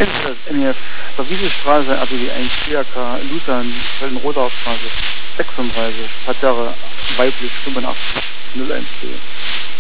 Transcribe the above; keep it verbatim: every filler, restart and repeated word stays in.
Entweder das N E F der Wieselstraße, also die eins C A K Luthern, Köln-Rodaustraße, sechsunddreißig, Parterre, weiblich fünfundachtzig null eins C.